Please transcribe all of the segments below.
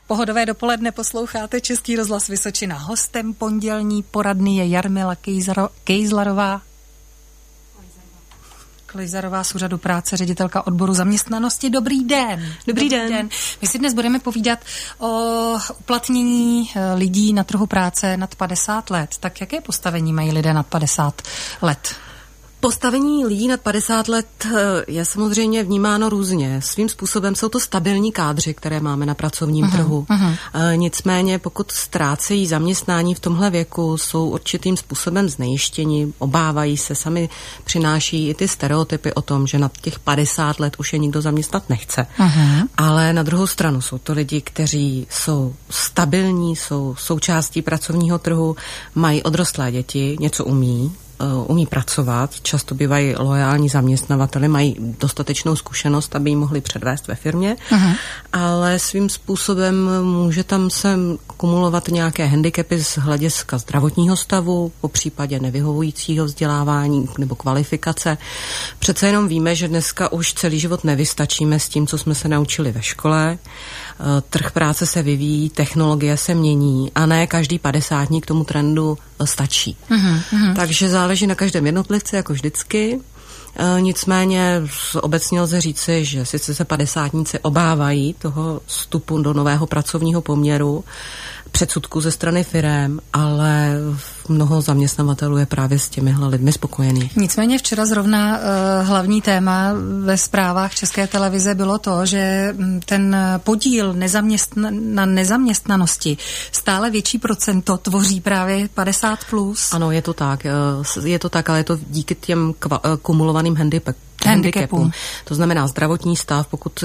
Pohodové dopoledne posloucháte Český rozhlas Vysočina. Hostem pondělní poradny je Jarmila Klejzarová z Úřadu práce, ředitelka odboru zaměstnanosti. Dobrý den. Dobrý den. My si dnes budeme povídat o uplatnění lidí na trhu práce nad 50 let. Tak jaké postavení mají lidé nad 50 let? Postavení lidí nad 50 let je samozřejmě vnímáno různě. Svým způsobem jsou to stabilní kádři, které máme na pracovním trhu. Nicméně, pokud ztrácejí zaměstnání v tomhle věku, jsou určitým způsobem znejištěni, obávají se, sami přináší i ty stereotypy o tom, že nad těch 50 let už je nikdo zaměstnat nechce. Ale na druhou stranu jsou to lidi, kteří jsou stabilní, jsou součástí pracovního trhu, mají odrostlé děti, něco umí pracovat, často bývají loajální zaměstnavateli, mají dostatečnou zkušenost, aby ji mohli předvést ve firmě, ale svým způsobem může tam se kumulovat nějaké handicapy z hlediska zdravotního stavu, po případě nevyhovujícího vzdělávání nebo kvalifikace. Přece jenom víme, že dneska už celý život nevystačíme s tím, co jsme se naučili ve škole. Trh práce se vyvíjí, technologie se mění a ne každý 50 k tomu trendu stačí. Takže záleží na každém jednotlivci, jako vždycky. Nicméně obecně lze říci, že sice se 50-tníci obávají toho vstupu do nového pracovního poměru, předsudků ze strany firem, ale mnoho zaměstnavatelů je právě s těmihle lidmi spokojený. Nicméně včera zrovna hlavní téma ve zprávách České televize bylo to, že ten podíl na nezaměstnanosti stále větší procento tvoří právě 50+. Ano, je to tak, ale je to díky těm kumulovaným handicapům. To znamená zdravotní stav, pokud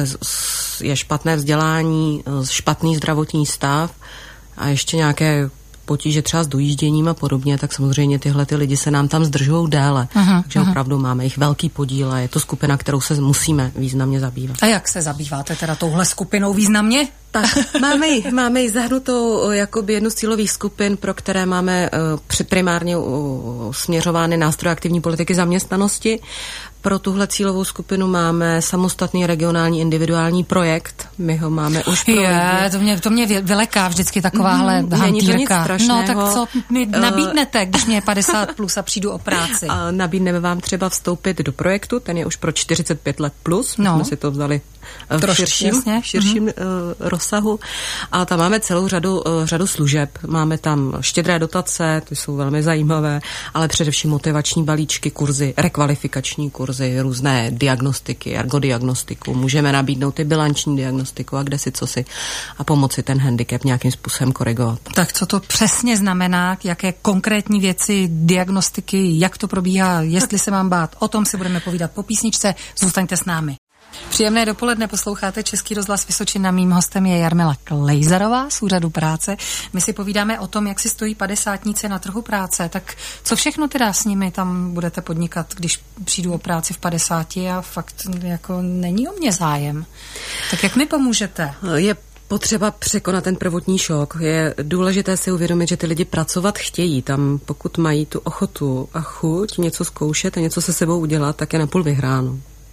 je špatné vzdělání, špatný zdravotní stav a ještě nějaké potíže třeba s dojížděním a podobně, tak samozřejmě tyhle ty lidi se nám tam zdržují déle. Takže opravdu máme jich velký podíl a je to skupina, kterou se musíme významně zabývat. A jak se zabýváte teda touhle skupinou významně? Tak máme ji zahrnutou jakoby jednu z cílových skupin, pro které máme primárně směřovány nástroje aktivní politiky zaměstnanosti. Pro tuhle cílovou skupinu máme samostatný regionální individuální projekt. My ho máme už to mě vyleká vždycky takováhle hantýrka. Není to nic strašného. No tak co mi nabídnete, když mě je 50+ a přijdu o práci? Nabídneme vám třeba vstoupit do projektu, ten je už pro 45 let plus. My jsme si to vzali v širším rozsahu. A tam máme celou řadu služeb. Máme tam štědré dotace, ty jsou velmi zajímavé, ale především motivační balíčky, kurzy, rekvalifikační kurzy, různé diagnostiky, ergodiagnostiku. Můžeme nabídnout i bilanční diagnostiku a kde si co si a pomoci ten handicap nějakým způsobem korigovat. Tak co to přesně znamená, jaké konkrétní věci, diagnostiky, jak to probíhá, jestli se mám bát, o tom si budeme povídat po písničce. Zůstaňte s námi. Příjemné dopoledne, posloucháte Český rozhlas Vysočina. Mým hostem je Jarmila Klejzarová z Úřadu práce. My si povídáme o tom, jak si stojí 50-tníci na trhu práce. Tak co všechno teda s nimi tam budete podnikat, když přijdu o práci v 50 a fakt jako není o mě zájem? Tak jak mi pomůžete? Je potřeba překonat ten prvotní šok. Je důležité si uvědomit, že ty lidi pracovat chtějí. Tam pokud mají tu ochotu a chuť něco zkoušet a něco se sebou udělat, tak je napůl vyhráno.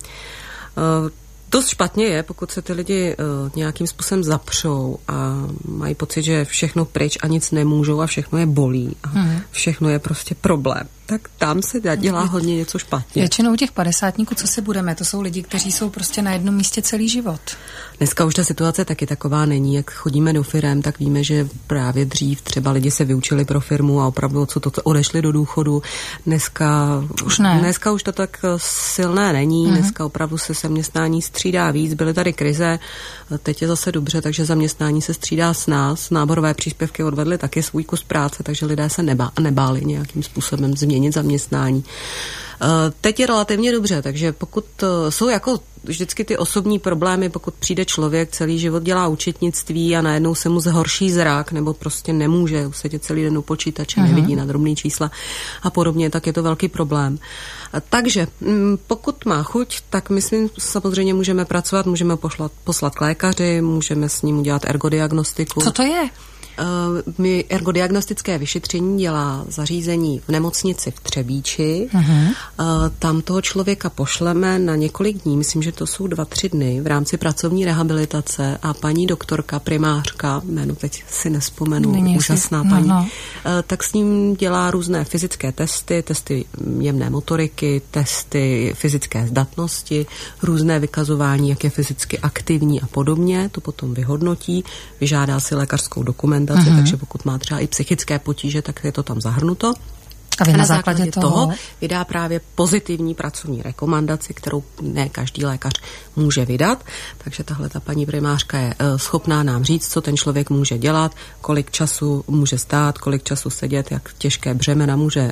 Dost špatně je, pokud se ty lidi nějakým způsobem zapřou a mají pocit, že všechno pryč a nic nemůžou a všechno je bolí a všechno je prostě problém. Tak tam se dělá hodně něco špatně. Většinou těch 50-tníků, co si budeme, to jsou lidi, kteří jsou prostě na jednom místě celý život. Dneska už ta situace taky taková není. Jak chodíme do firem, tak víme, že právě dřív třeba lidi se vyučili pro firmu a opravdu odsud odešli do důchodu. Dneska už to tak silné není. Dneska opravdu se zaměstnání střídá víc. Byly tady krize, teď je zase dobře, takže zaměstnání se střídá s nás. Náborové příspěvky odvedly taky svůj kus práce, takže lidé se nebáli nějakým způsobem změnit zaměstnání. Teď je relativně dobře, takže pokud jsou jako vždycky ty osobní problémy, pokud přijde člověk, celý život dělá účetnictví a najednou se mu zhorší zrak, nebo prostě nemůže sedět celý den u počítače, nevidí na drobný čísla a podobně, tak je to velký problém. Takže pokud má chuť, tak myslím, samozřejmě můžeme pracovat, můžeme poslat k lékaři, můžeme s ním udělat ergodiagnostiku. Co to je? My ergodiagnostické vyšetření dělá zařízení v nemocnici v Třebíči. Tam toho člověka pošleme na několik dní, myslím, že to jsou 2-3 dny v rámci pracovní rehabilitace a paní doktorka, primářka, jméno teď si nespomenu, úžasná paní, tak s ním dělá různé fyzické testy jemné motoriky, testy fyzické zdatnosti, různé vykazování, jak je fyzicky aktivní a podobně, to potom vyhodnotí, vyžádá si lékařskou dokumentaci, takže pokud má třeba i psychické potíže, tak je to tam zahrnuto. A vy na základě toho vydá právě pozitivní pracovní rekomendaci, kterou ne každý lékař může vydat. Takže tahle ta paní primářka je schopná nám říct, co ten člověk může dělat, kolik času může stát, kolik času sedět, jak těžké břemena může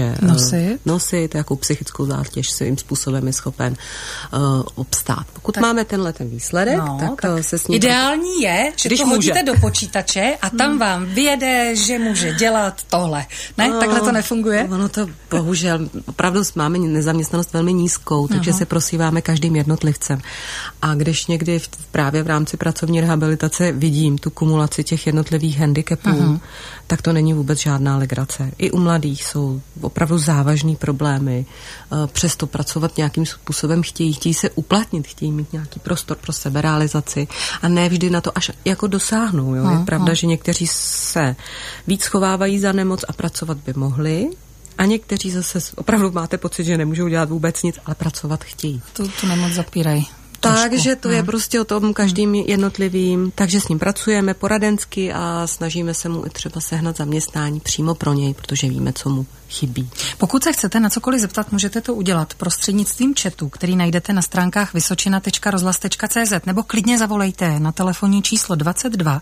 nosit, jakou psychickou zátěž svým způsobem je schopen obstát. Pokud tak máme ten výsledek, tak se s ním... Ideální je, že to hodíte do počítače a tam vám vyjede, že může dělat tohle. Ne, takhle to nefunguje. Ono to bohužel, opravdu máme nezaměstnanost velmi nízkou, takže se prosíváme každým jednotlivcem. A když někdy právě v rámci pracovní rehabilitace vidím tu kumulaci těch jednotlivých handicapů, tak to není vůbec žádná legrace. I u mladých jsou opravdu závažný problémy. Přesto pracovat nějakým způsobem chtějí se uplatnit, chtějí mít nějaký prostor pro seberealizaci a ne vždy na to až jako dosáhnou. Jo? Je pravda, že někteří se víc schovávají za nemoc a pracovat by mohli, a někteří zase opravdu máte pocit, že nemůžou dělat vůbec nic, ale pracovat chtějí. Tu nemoc zapírají. Takže to je prostě o tom každým jednotlivým, takže s ním pracujeme poradensky a snažíme se mu i třeba sehnat zaměstnání přímo pro něj, protože víme, co mu chybí. Pokud se chcete na cokoliv zeptat, můžete to udělat prostřednictvím chatu, který najdete na stránkách vysočina.rozhlas.cz, nebo klidně zavolejte na telefonní číslo 22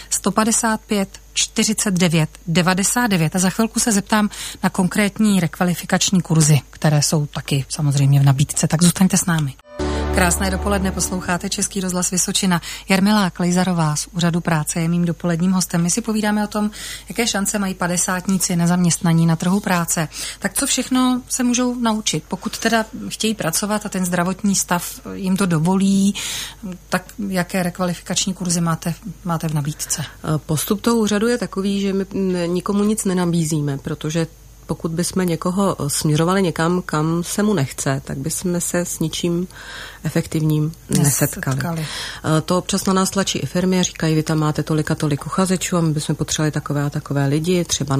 155 49 99 a za chvilku se zeptám na konkrétní rekvalifikační kurzy, které jsou taky samozřejmě v nabídce, tak zůstaňte s námi. Krásné dopoledne, posloucháte Český rozhlas Vysočina. Jarmila Klejzarová z Úřadu práce je mým dopoledním hostem. My si povídáme o tom, jaké šance mají padesátníci nezaměstnaní na trhu práce. Tak co všechno se můžou naučit? Pokud teda chtějí pracovat a ten zdravotní stav jim to dovolí, tak jaké rekvalifikační kurzy máte v nabídce? Postup toho úřadu je takový, že my nikomu nic nenabízíme, protože pokud bychom někoho směřovali někam, kam se mu nechce, tak bychom se s ničím efektivním nesetkali. To občas na nás tlačí i firmy a říkají, vy tam máte tolik a tolik uchazečů a my bychom potřebovali takové a takové lidi, třeba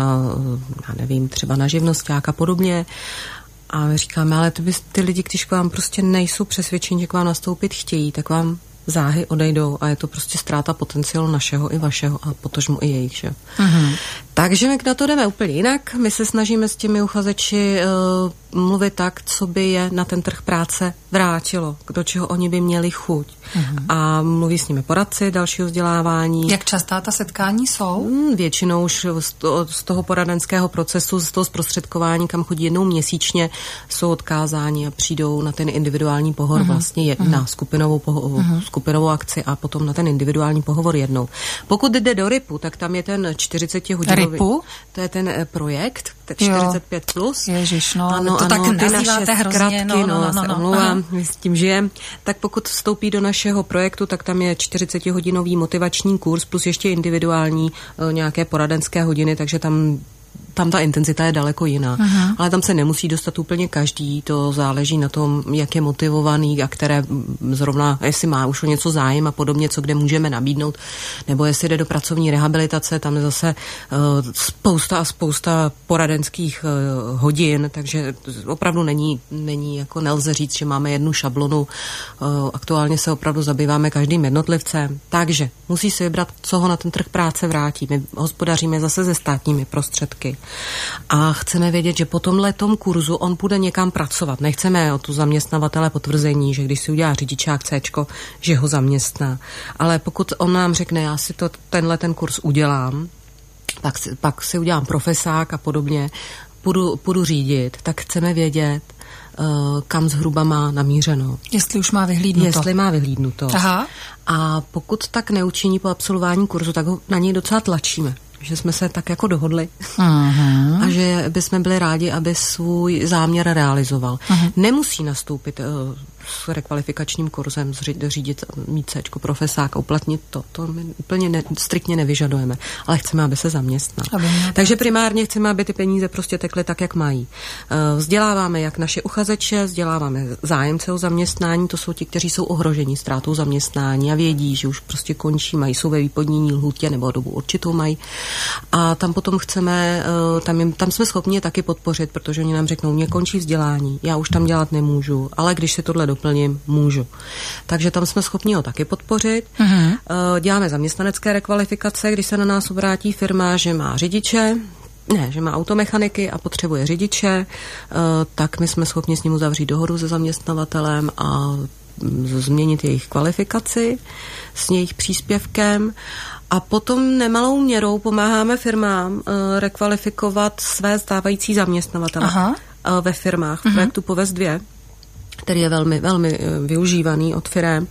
třeba na živnosťák a podobně. A my říkáme, ale ty lidi, když k vám prostě nejsou přesvědčeni, že k vám nastoupit chtějí, tak vám záhy odejdou a je to prostě ztráta potenciálu našeho i vašeho a potažmo i jejich. Že? Takže my na to jdeme úplně jinak. My se snažíme s těmi uchazeči mluvit tak, co by je na ten trh práce vrátilo, do čeho oni by měli chuť. A mluví s nimi poradci dalšího vzdělávání. Jak častá ta setkání jsou? Většinou už z toho poradenského procesu, z toho zprostředkování, kam chodí jednou měsíčně, jsou odkázáni a přijdou na ten individuální pohovor vlastně na skupinovou akci a potom na ten individuální pohovor jednou. Pokud jde do RIPu, tak tam je ten 40-hodinový. RIPu? To je ten projekt, 45+. Ježiš, ano, to tak nazýváte hrozně. Omlouvám, s tím žijem. Tak pokud vstoupí do našeho projektu, tak tam je 40-hodinový motivační kurz plus ještě individuální nějaké poradenské hodiny, takže tam ta intenzita je daleko jiná. Ale tam se nemusí dostat úplně každý, to záleží na tom, jak je motivovaný a které zrovna, jestli má už o něco zájem a podobně, co kde můžeme nabídnout, nebo jestli jde do pracovní rehabilitace, tam je zase spousta poradenských hodin, takže opravdu není jako nelze říct, že máme jednu šablonu. Aktuálně se opravdu zabýváme každým jednotlivcem, takže musí se vybrat, co ho na ten trh práce vrátí. My hospodaříme zase se státními prostředky. A chceme vědět, že po tomhletom kurzu on půjde někam pracovat. Nechceme od tu zaměstnavatele potvrzení, že když si udělá řidičák Cčko, že ho zaměstná. Ale pokud on nám řekne, já si ten kurz udělám, pak si udělám profesák a podobně, půjdu řídit, tak chceme vědět, kam zhruba má namířeno. Jestli už má vyhlídnuto. Jestli má vyhlídnuto. Aha. A pokud tak neučiní po absolvování kurzu, tak ho na něj docela tlačíme. Že jsme se tak jako dohodli a že bychom byli rádi, aby svůj záměr realizoval. Nemusí nastoupit s rekvalifikačním kurzem řídit, mít C, profesáka, uplatnit to my úplně striktně nevyžadujeme, ale chceme, aby se zaměstnal. Takže primárně chceme, aby ty peníze prostě tekly tak, jak mají. Vzděláváme jak naše uchazeče, vzděláváme zájemce o zaměstnání, to jsou ti, kteří jsou ohroženi ztrátou zaměstnání a vědí, že už prostě končí, jsou ve výpodní lhůtě nebo dobu určitou mají. A tam potom chceme, tam jsme schopni taky podpořit, protože oni nám řeknou, mě končí vzdělání, já už tam dělat nemůžu, ale když si tohle doplním, můžu. Takže tam jsme schopni ho taky podpořit. Děláme zaměstnanecké rekvalifikace, když se na nás obrátí firma, že má řidiče, že má automechaniky a potřebuje řidiče, tak my jsme schopni s ním uzavřít dohodu se zaměstnavatelem a změnit jejich kvalifikaci s jejich příspěvkem. A potom nemalou měrou pomáháme firmám rekvalifikovat své stávající zaměstnavatele ve firmách. V projektu Povez 2, který je velmi, velmi využívaný od firem.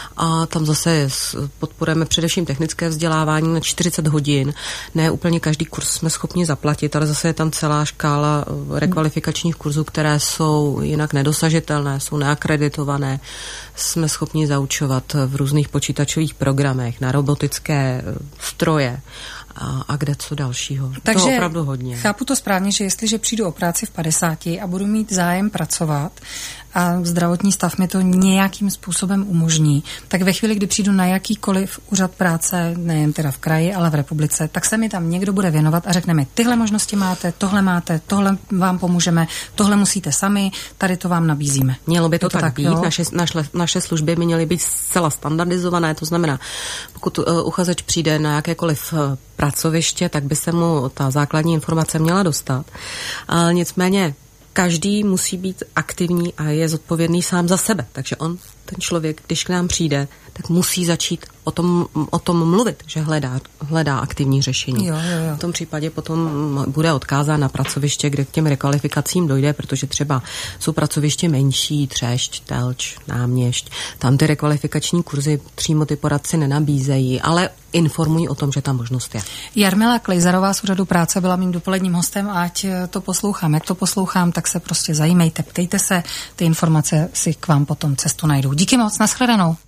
A tam zase podporujeme především technické vzdělávání na 40 hodin. Ne úplně každý kurz jsme schopni zaplatit, ale zase je tam celá škála rekvalifikačních kurzů, které jsou jinak nedosažitelné, jsou neakreditované. Jsme schopni zaučovat v různých počítačových programech, na robotické stroje a kde co dalšího. Takže to opravdu hodně. Chápu to správně, že jestliže přijdu o práci v 50 a budu mít zájem pracovat a zdravotní stav mi to nějakým způsobem umožní, tak ve chvíli, kdy přijdu na jakýkoliv úřad práce, nejen teda v kraji, ale v republice, tak se mi tam někdo bude věnovat a řekne mi, tyhle možnosti máte, tohle vám pomůžeme, tohle musíte sami, tady to vám nabízíme. Mělo by to tak být, naše služby by měly být zcela standardizované, to znamená, pokud uchazeč přijde na jakékoliv pracoviště, tak by se mu ta základní informace měla dostat. Ale nicméně každý musí být aktivní a je zodpovědný sám za sebe. Takže ten člověk, když k nám přijde, tak musí začít o tom mluvit, že hledá aktivní řešení. Jo. V tom případě potom bude odkázán na pracoviště, kde k těm rekvalifikacím dojde, protože třeba jsou pracoviště menší, Třešť, Telč, Náměšť. Tam ty rekvalifikační kurzy přímo ty poradci nenabízejí, ale informují o tom, že ta možnost je. Jarmila Klejzarová z Úřadu práce byla mým dopoledním hostem, ať to poslouchám. Jak to poslouchám, tak se prostě zajímejte, ptejte se, ty informace si k vám potom cestu najdou. Díky moc, nashledanou.